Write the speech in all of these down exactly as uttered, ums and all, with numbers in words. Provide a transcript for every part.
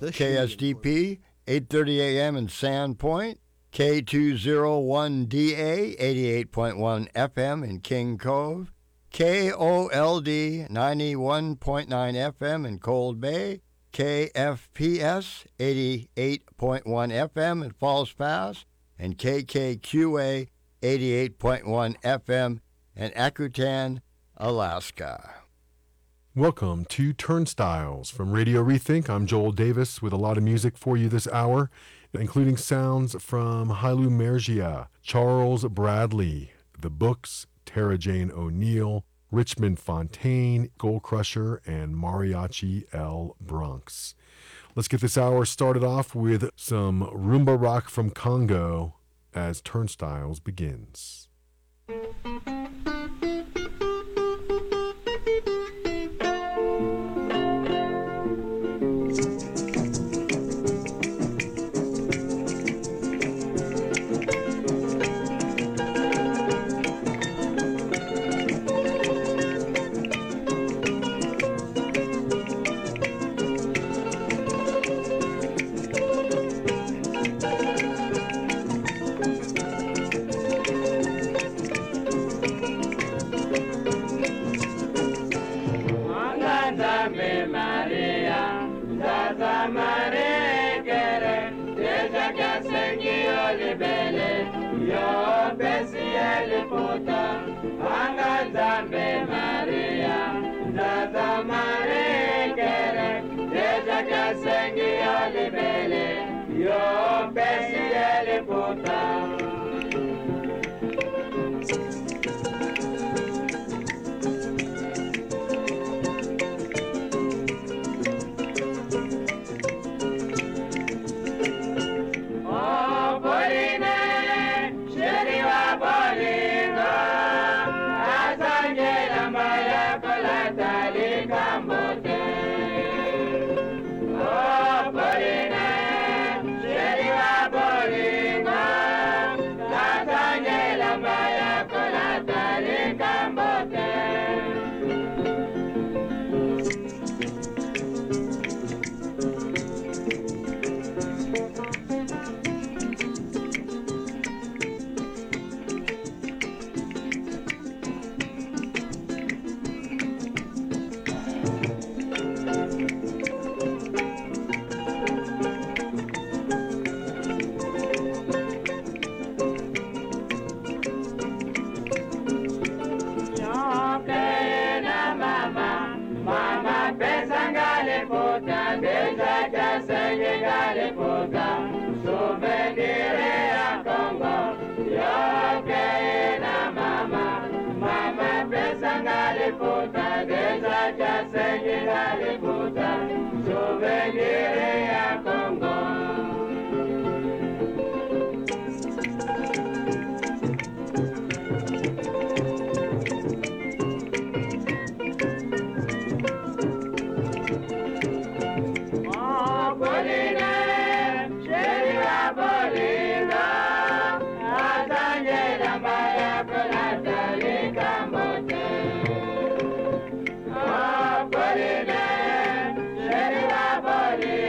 K S D P, eight thirty A M in Sandpoint, K two oh one D A, eighty-eight point one F M in King Cove, K O L D, ninety-one point nine F M in Cold Bay, K F P S, eighty-eight point one F M in Falls Pass, and K K Q A, eighty-eight point one F M in Akutan, Alaska. Welcome to Turnstiles from Radio Rethink. I'm Joel Davis with a lot of music for you this hour, including sounds from Hailu Mergia, Charles Bradley, The Books, Tara Jane O'Neill, Richmond Fontaine, Gold Crusher, and Mariachi El Bronx. Let's get this hour started off with some rumba rock from Congo as Turnstiles begins. Body,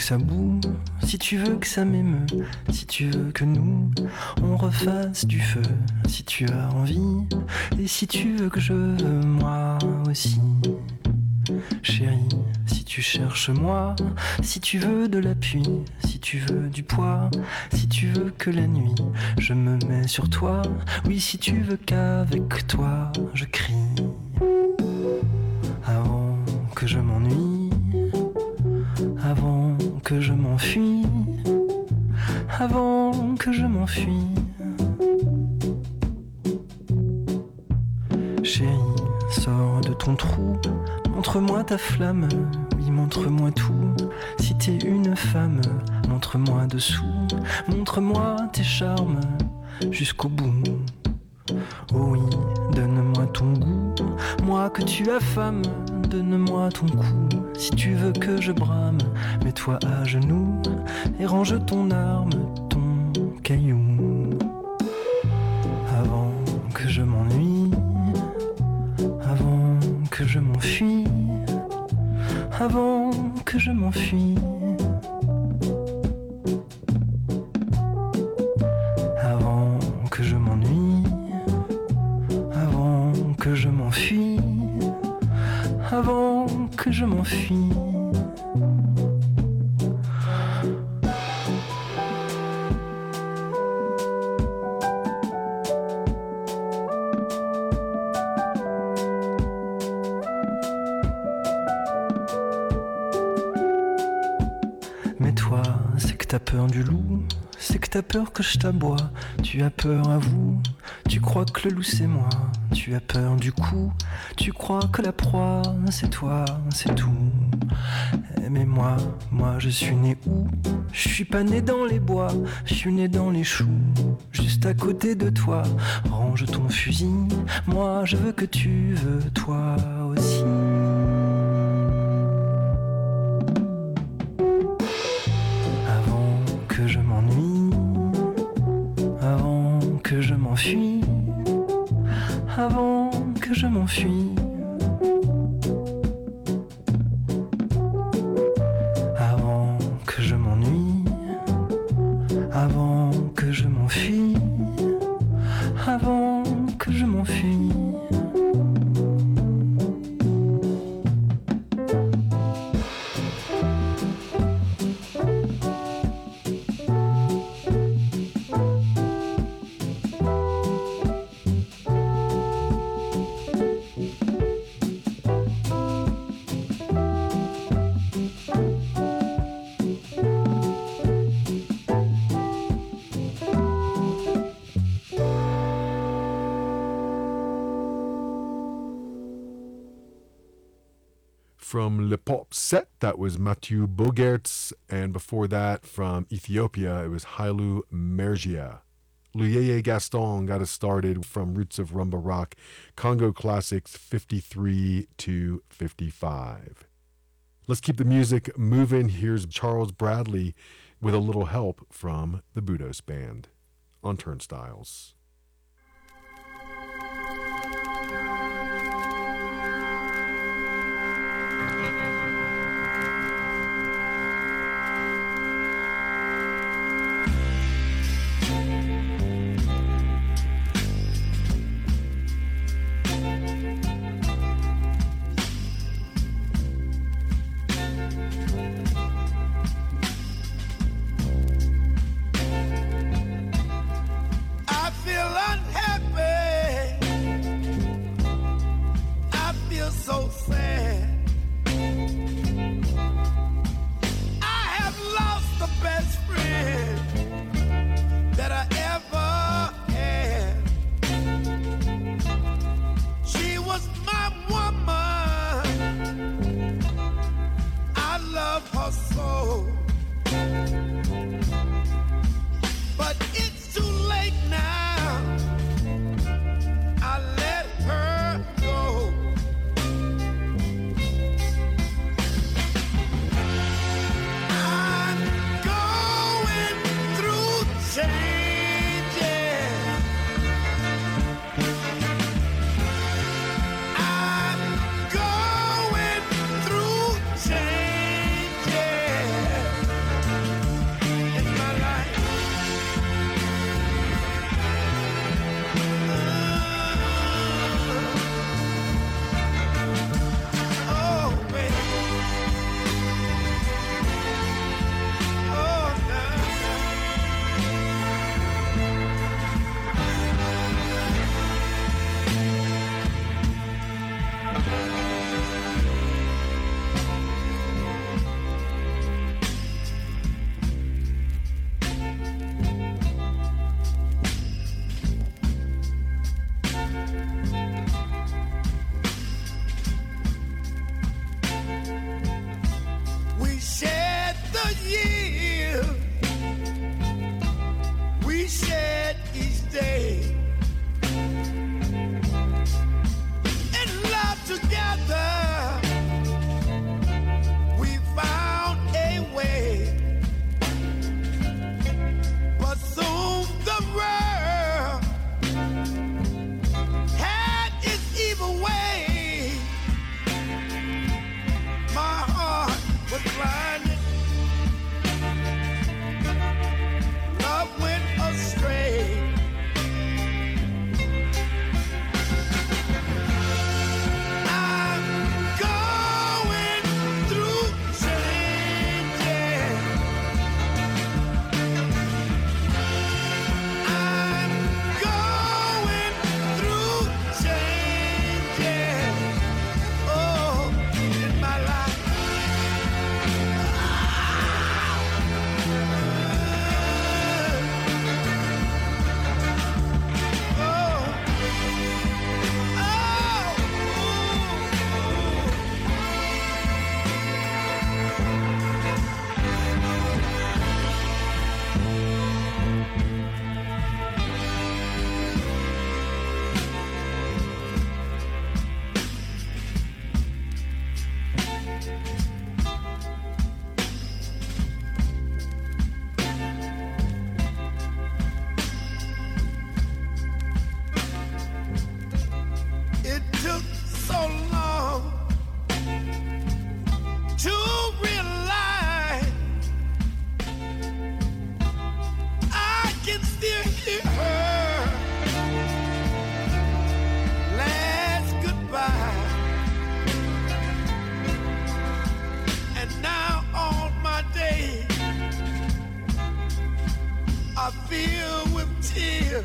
ça boue, si tu veux que ça m'émeut, si tu veux que nous, on refasse du feu, si tu as envie, et si tu veux que je veux moi aussi. Chérie, si tu cherches moi, si tu veux de l'appui, si tu veux du poids, si tu veux que la nuit, je me mets sur toi, oui, si tu veux qu'avec toi, je crie. Avant que je m'ennuie, avant que je m'enfuis, avant que je m'enfuis. Chérie, sors de ton trou, montre-moi ta flamme, oui, montre-moi tout. Si t'es une femme, montre-moi dessous, montre-moi tes charmes jusqu'au bout. Oh oui, donne-moi ton goût, moi que tu affames, donne-moi ton cou. Si tu veux que je brame, mets-toi à genoux et range ton arme, ton caillou. Avant que je m'ennuie, avant que je m'enfuis, avant que je m'enfuis. Avant que je m'ennuie, avant que je m'enfuis, avant que je m'enfuis. Mais toi, c'est que t'as peur du loup, c'est que t'as peur que je t'aboie, tu as peur à vous, tu crois que le loup c'est moi, tu as peur du coup, tu crois que la proie c'est toi, c'est tout. Mais moi, moi je suis né où? Je suis pas né dans les bois, je suis né dans les choux, juste à côté de toi, range ton fusil, moi je veux que tu veux toi aussi. Que je m'ennuie, avant que je m'enfuis, avant que je m'enfuis, avant que je m'ennuie, avant que je m'enfuis, avant que je m'enfuis. From Le Pop Set, that was Mathieu Bogertz, and before that, from Ethiopia, it was Hailu Mergia. Luyeye Gaston got us started from Roots of Rumba Rock, Congo Classics fifty-three to fifty-five. Let's keep the music moving. Here's Charles Bradley with a little help from the Budos Band on Turnstiles. I feel still.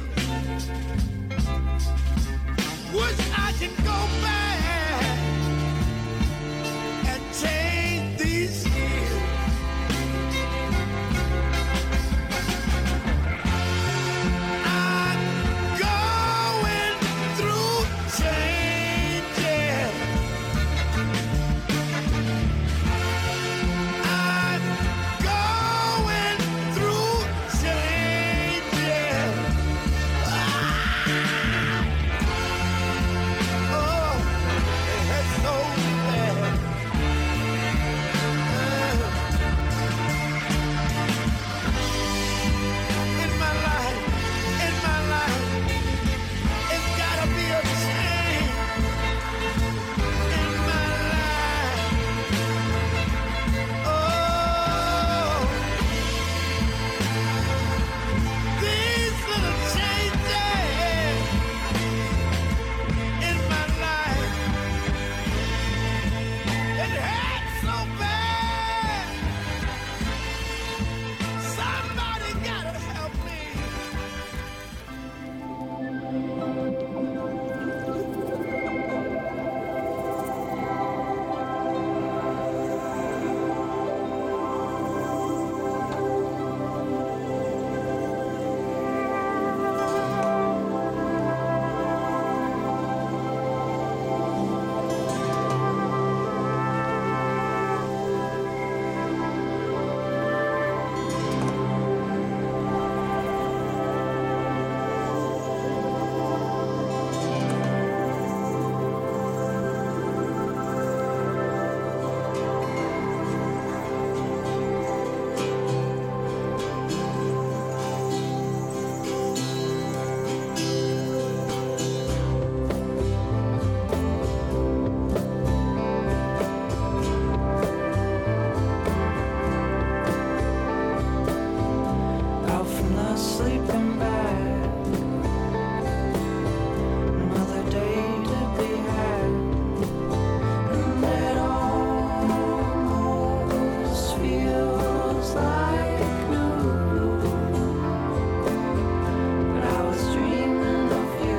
Wish I could go back and change these years. I'm going through changes. I'm going through changes. Oh, it hurts so bad. In my life, in my life, it's gotta be a change. In my life, oh, these little changes in my life, it hurts so bad. Somebody gotta help me. Out from the sleeping bag, another day to be had, and it almost feels like new. But I was dreaming of you.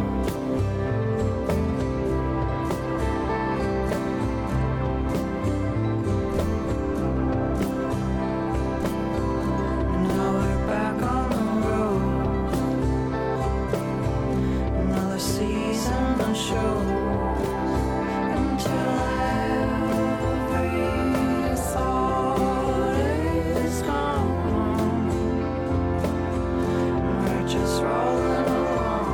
Now we're back on the road. Another season of shows until every thought is gone. We're just rolling along.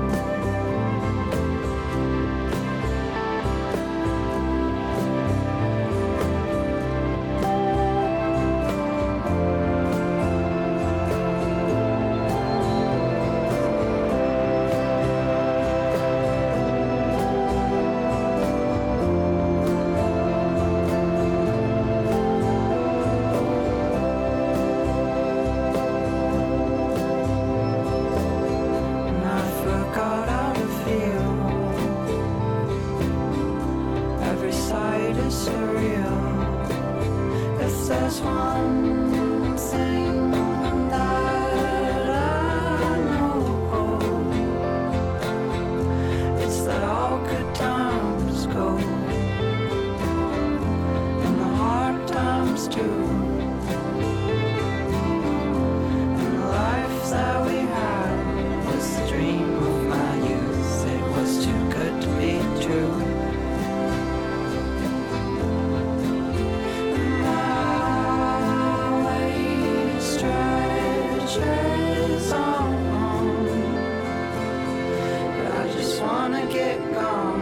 And I forgot how to feel. Every sight is surreal. If there's one thing that I know, it's that all good times go, and the hard times too. And the life that we had was the dream of my youth. It was too good to be true. And my way stretches on, but I just wanna get gone.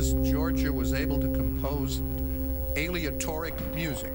Athens, Georgia was able to compose aleatoric music.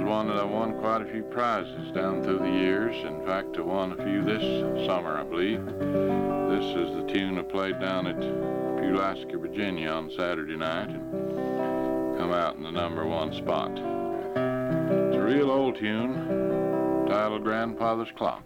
one that I won quite a few prizes down through the years. In fact, I won a few this summer, I believe. This is the tune I played down at Pulaski, Virginia on Saturday night and come out in the number one spot. It's a real old tune titled Grandfather's Clock.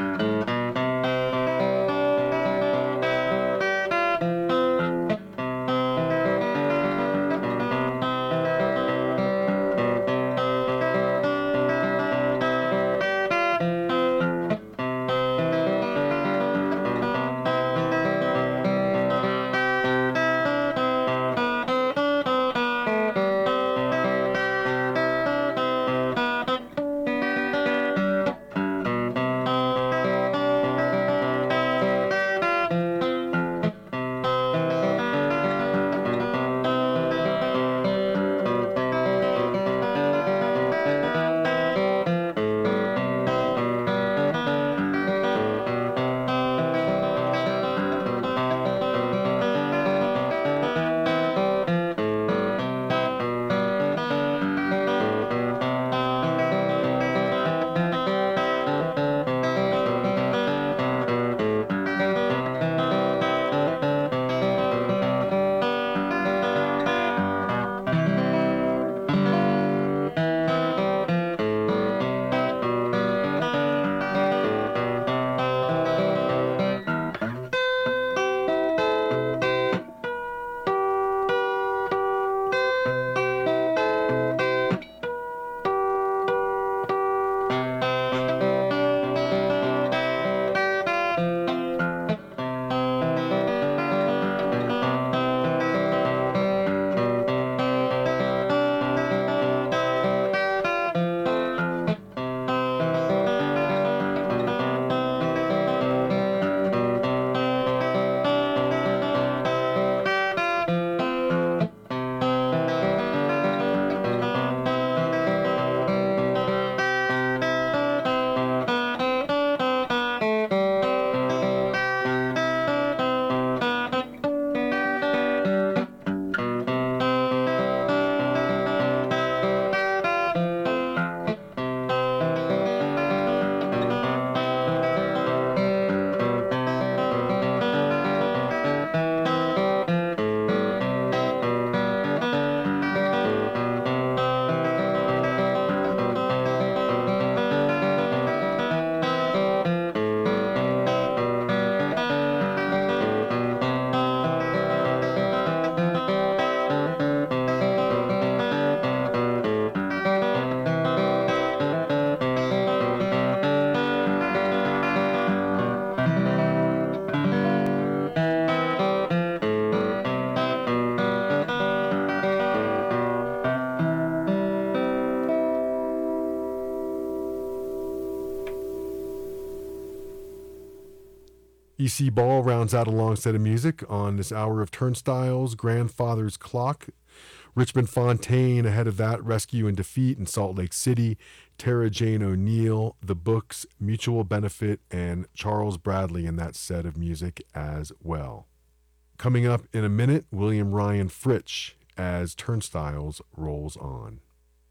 E C Ball rounds out a long set of music on this hour of Turnstiles, Grandfather's Clock. Richmond Fontaine ahead of that, Rescue and Defeat in Salt Lake City, Tara Jane O'Neill, The Books, Mutual Benefit, and Charles Bradley in that set of music as well. Coming up in a minute, William Ryan Fritsch as Turnstiles rolls on.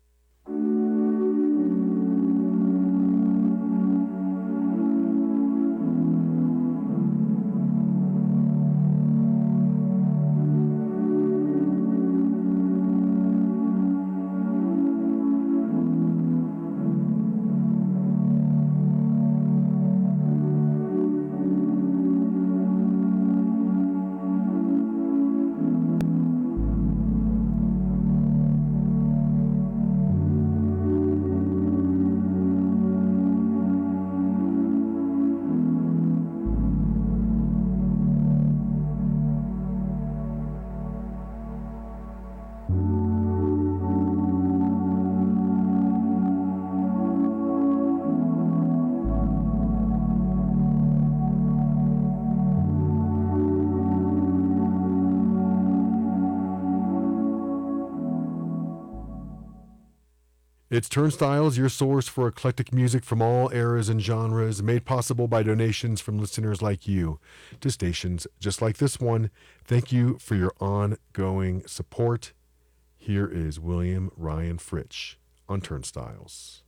It's Turnstiles, your source for eclectic music from all eras and genres, made possible by donations from listeners like you to stations just like this one. Thank you for your ongoing support. Here is William Ryan Fritsch on Turnstiles.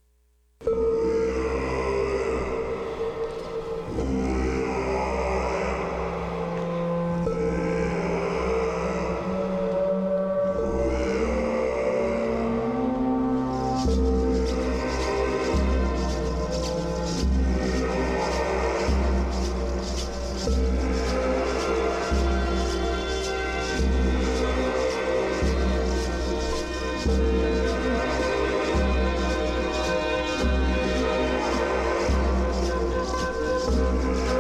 Thank you.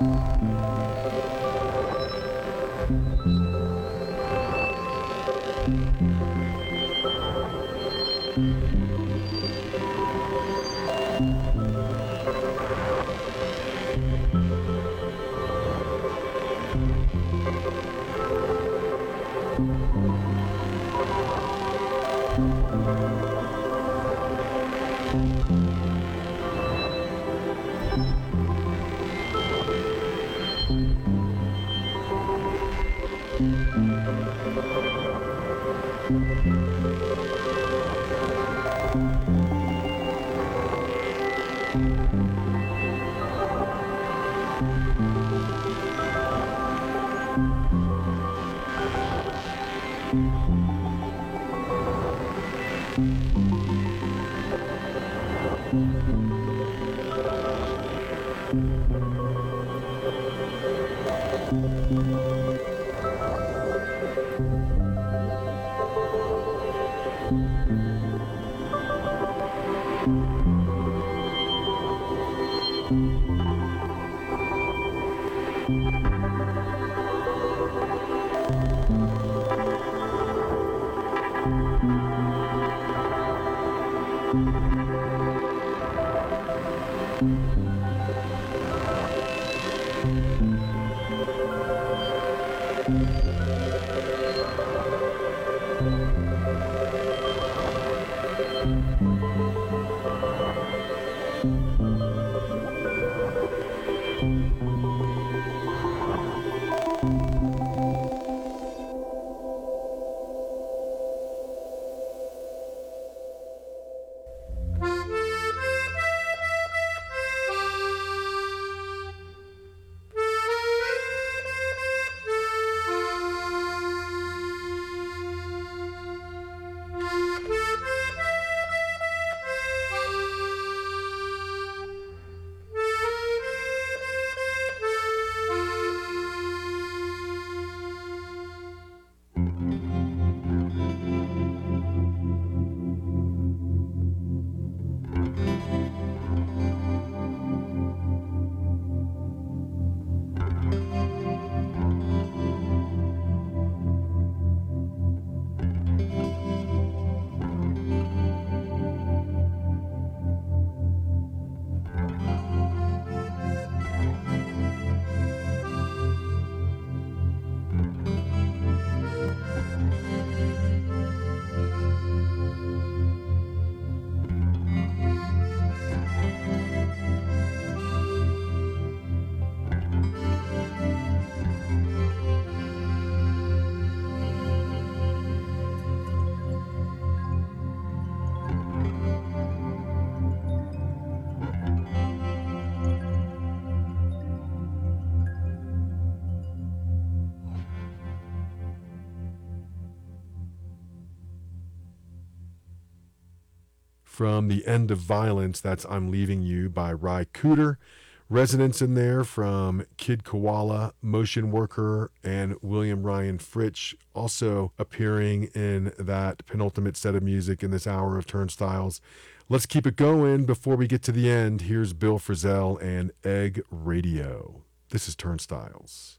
From The End of Violence, that's I'm Leaving You by Ry Cooder. Residents in there from Kid Koala, Motion Worker, and William Ryan Fritsch, also appearing in that penultimate set of music in this hour of Turnstiles. Let's keep it going before we get to the end. Here's Bill Frisell and Egg Radio. This is Turnstiles.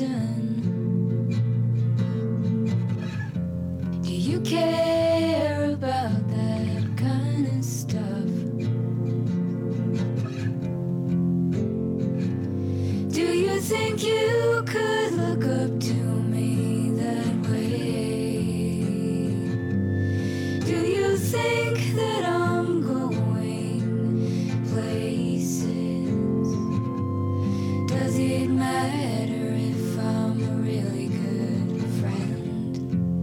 done. Do you care about that kind of stuff? Do you think you could look up to me that way? Do you think that I'm going places? Does it matter if I'm a really good friend?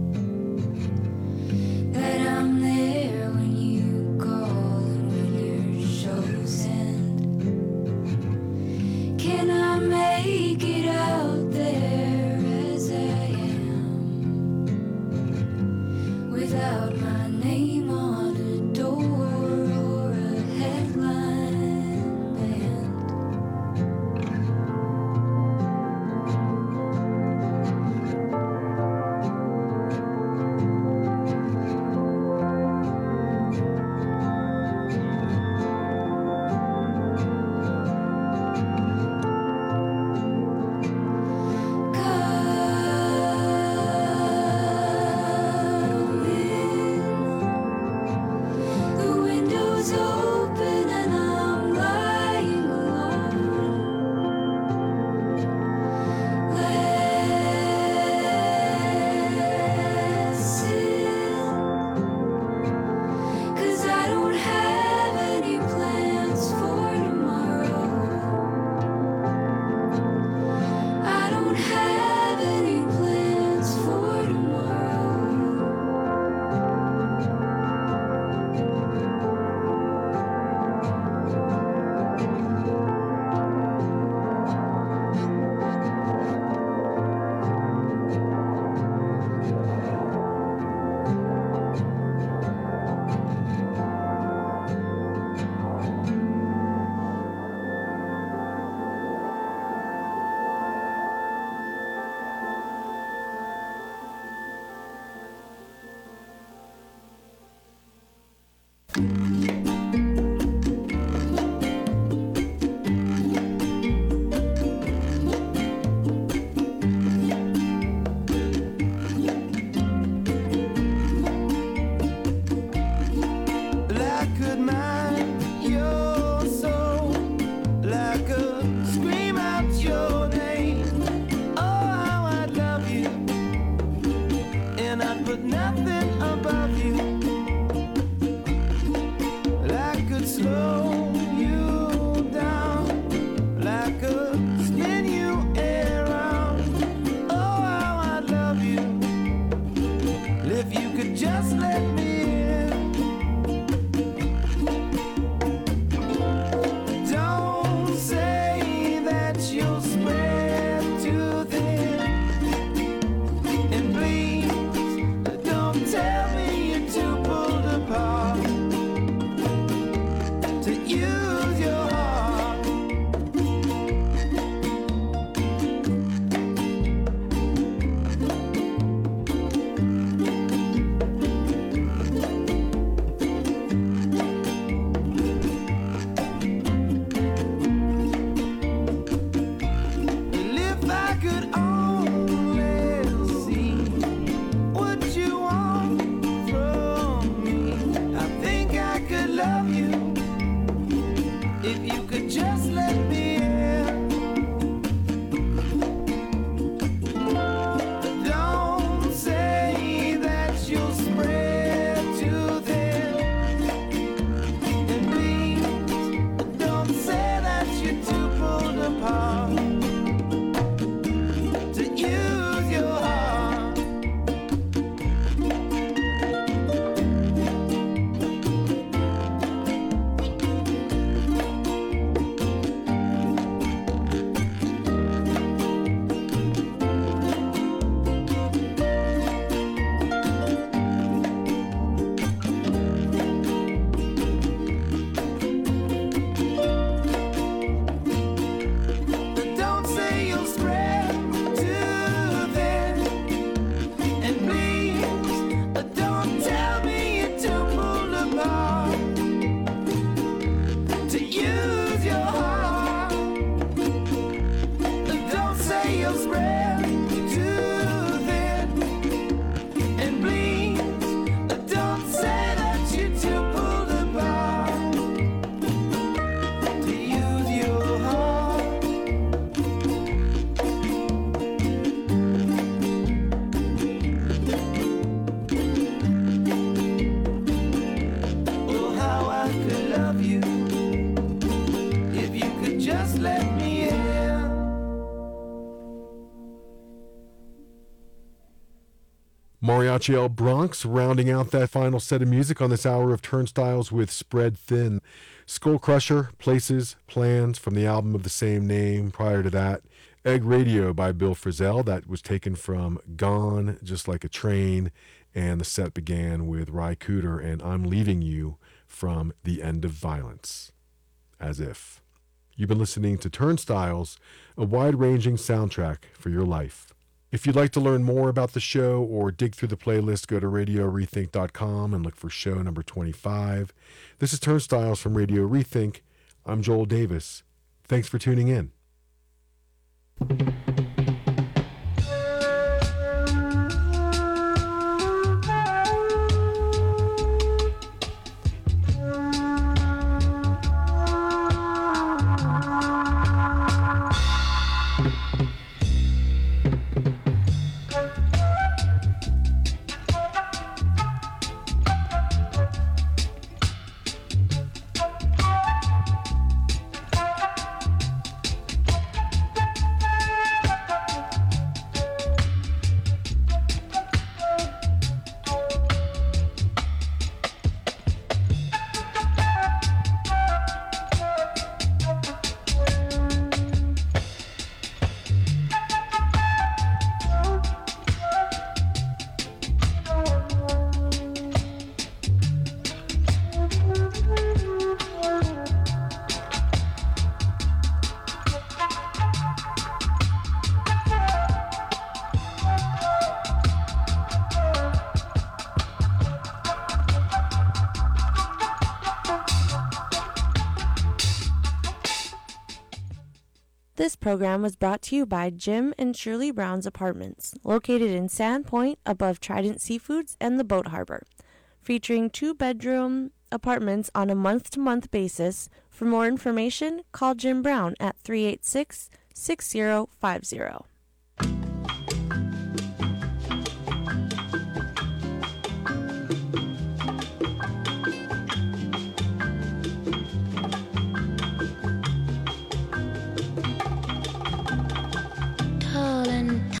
That I'm there when you call and when your shows end? Can I make it out there as I am without my name on a door or a headline band? The window's open and I'm lying alone. Listen, 'cause I don't have any plans for tomorrow. I don't have any plans for tomorrow. But I could mine your soul like a scream out your name. Oh, how I love you, and I'd put nothing above you. Mariachi El Bronx rounding out that final set of music on this hour of Turnstiles with Spread Thin. Skull Crusher, Places, Plans from the album of the same name. Prior to that, Egg Radio by Bill Frisell. That was taken from Gone, Just Like a Train. And the set began with Ry Cooder and I'm Leaving You from The End of Violence. As if. You've been listening to Turnstiles, a wide-ranging soundtrack for your life. If you'd like to learn more about the show or dig through the playlist, go to radio rethink dot com and look for show number twenty-five. This is Turnstiles from Radio Rethink. I'm Joel Davis. Thanks for tuning in. This program was brought to you by Jim and Shirley Brown's Apartments, located in Sandpoint above Trident Seafoods and the Boat Harbor, featuring two-bedroom apartments on a month-to-month basis. For more information, call Jim Brown at three eight six, six zero five zero.